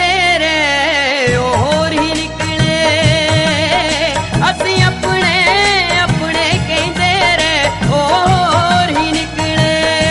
कहते रे होर ही निकले। असी अपने अपने कहते रे होर ही निकले।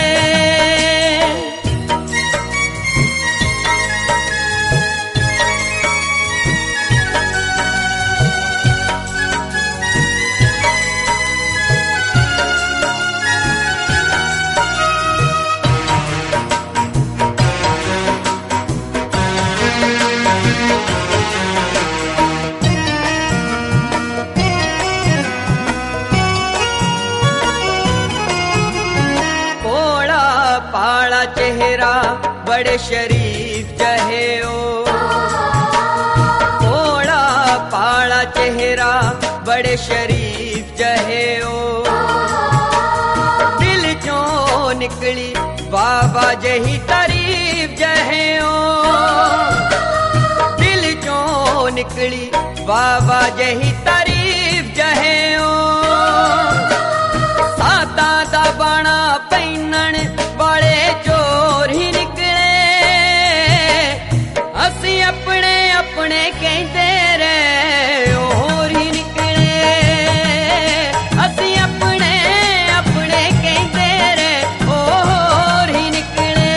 पाला चेहरा बड़े शरीफ जहे ओ, थोड़ा पाला चेहरा बड़े शरीफ जहे ओ। दिल चों निकली बाबा जही तारीफ जहे ओ, दिल चों निकली बाबा जही तारीफ जहे ओ। सादा दा बाणा पैनन वाले चोर ही निकले। असी अपने अपने कहते रे होर ही निकले। असी अपने अपने कहते रे होर ही निकले।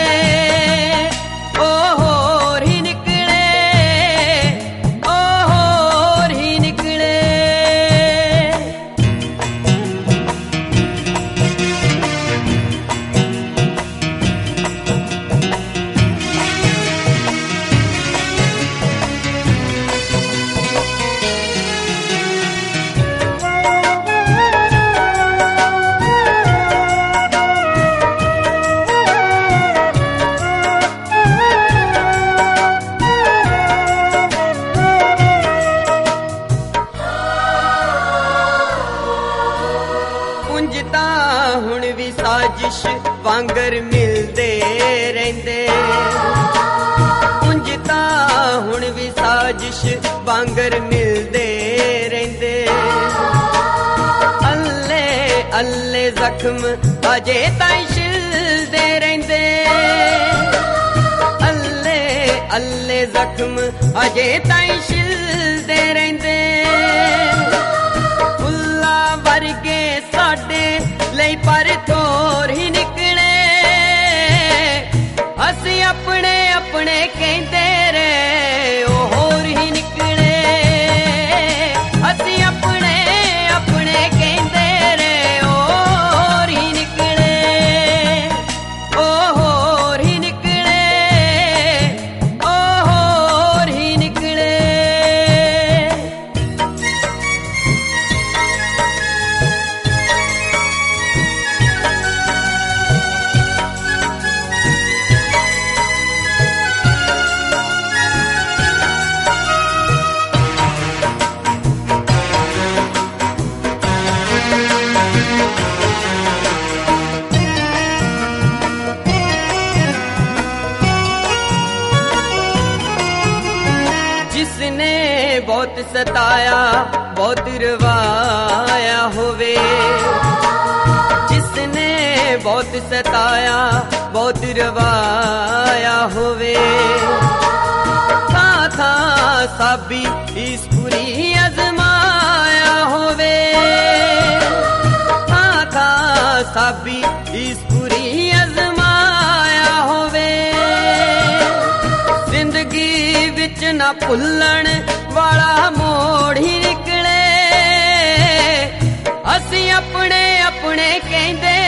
होर ही निकले, होर ही निकले। हुण भी साजिश वांगर मिलते रहंदे। उंज तां हुण भी साजिश वांगर मिलते रहंदे। अल्ले अल्ले जख्म अजे ताईं छिलदे रहंदे। अल्ले अल्ले जख्म अजे ताईं छिलदे रहंदे। फुल्ला वर्गे साडे लई पर थोर ही निकले। असी अपने अपने कहते रे होर ही निकले। असी अपने अपने कहते रे होर ही निकले। होर ही निकले, होर ही निकले। जिसने बहुत सताया बहुत रवाया होवे। जिसने बहुत सताया बहुत रवाया होवे। था साबी इस पूरी अजमाया होवे। था साबी इस पूरी अजमाया होवे। जिंदगी विच ना भुल्लण वाला मोड़ ही निकले। असी अपने अपने कहते